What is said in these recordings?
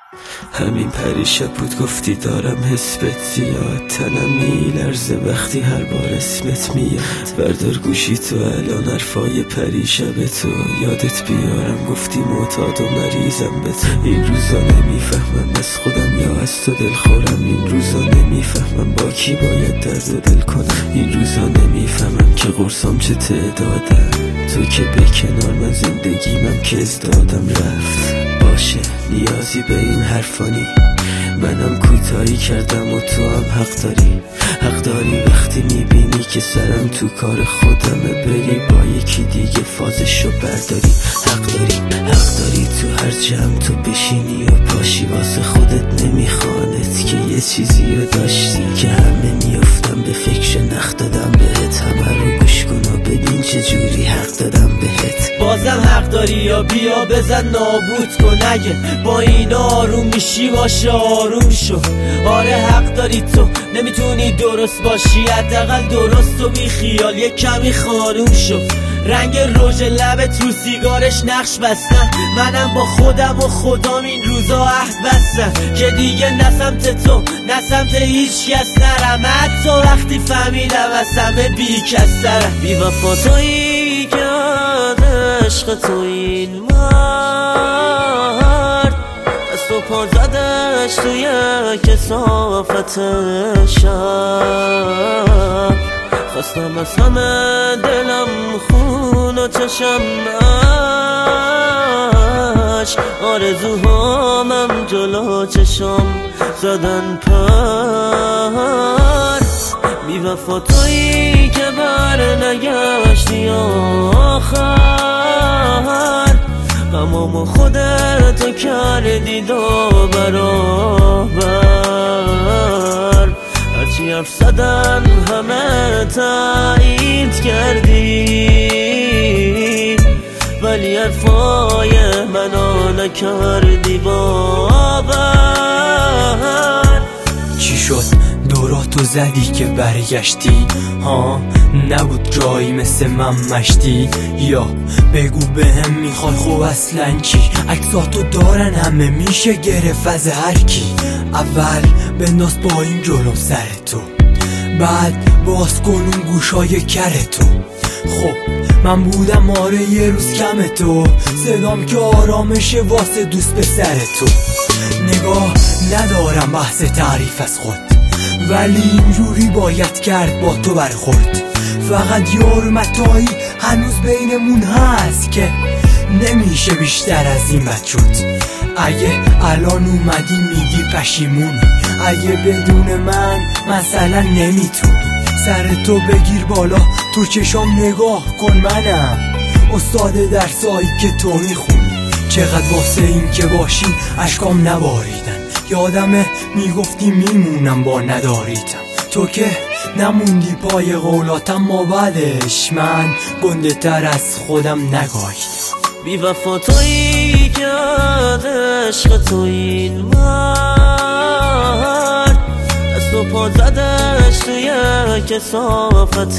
همین پریشب بود گفتی دارم حسبت زیاد، تنم میلرزه وقتی هر بار اسمت میاد. بردار گوشی تو الان حرفای پریشب تو یادت بیارم، گفتی معتاد و مریضم به تو. این روزا نمیفهمم از خودم یا از تو دلخورم، این روزا نمیفهمم با کی باید درد و دل کنم، این روزا نمیفهمم که قرصام چه تعدادم. تو که به کنار من زندگیمم که ازدادم رفت. باشه نیازی به این حرفانی، منم کوتاهی کردم و تو هم حق داری وقتی میبینی که سرم تو کار خودمه، بری با یکی دیگه فازشو برداری. حق داری تو هر جمع تو بشینی و پاشی، واسه خودت نمیخوانت که یه چیزی رو داشتی که همه میافتم به فکر نخ دادم بهت. همه رو گوش کن و ببین چجوری حق دادم بهت. بازم حق داری یا بیا بزن نابود کن، اگه با این آروم میشی باشه آروم شو. آره حق داری تو نمیتونی درست باشی، حداقل درست و بی خیال یه کمی خانوم شو. رنگ رژ لبت رو سیگارش نقش بستن، منم با خودم و خدام این روزا عهد بستم که دیگه نه سمت تو نه سمت هیچ کس نرم، حتی وقتی فهمیدم از همه بی کس ترم. بی وفا تویی که عشق تو این مرد از تو پا زدش توی کثافت شب. خواستم از همه دلم خون و چشم عشق، آرزوهامم جلو چشم زدن پر. بی وفا تویی که بر نگشتی آخر، غمامو خودتو کردی دو برابر. هرچی حرف زدن همه تایید کردی، ولی حرفای منو نکردی باور. چی شد دوراتو زدی که برگشتی؟ ها نبود جایی مثل من مشتی؟ یا بگو به هم میخوای خوب اصلا چی؟ عکساتو دارن همه میشه گرفت از هر کی. اول بنداز با این جلوم سر تو، بعد باز کنون گوشای کر تو. خب من بودم آره یه روز کم تو، صدام که آرامشه واسه دوست به سر تو. نگاه ندارم بحث تعریف از خود، ولی اینجوری باید کرد با تو برخورد. فقط یه حرمتایی هنوز بینمون هست که نمیشه بیشتر از این بد شد. اگه الان اومدی میگی پشیمون، اگه بدون من مثلا نمیتونی. سر تو بگیر بالا تو چشام نگاه کن، منم استاد درسایی که تو میخونی. چقدر واسه این که باشی اشکام نباریدن، یادمه میگفتی میمونم با نداریتم، تو که نموندی پای قولاتم. ما بعدش من گنده تر از خودم نگاهیدم. بی وفا تویی که عشق تو این مرد از تو پا زدش توی کثافت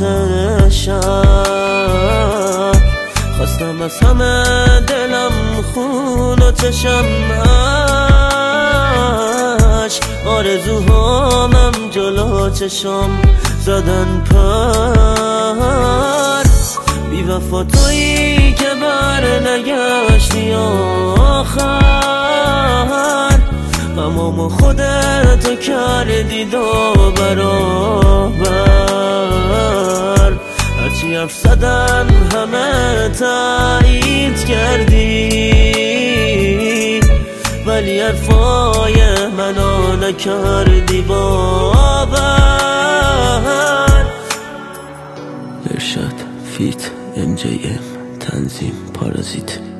شب. خواستم از همه دلم خون و چشم عشق، آرزوهامم جلو چشم زدن پر. بی وفا تویی که بر نگشتی آخر، غمامو خودتو کردی دو برابر. هرچی حرف زدن همه تایید کردی، ولی حرفای منو نکردی باور. ارشاد فیت MJM تنظیم پارازیت.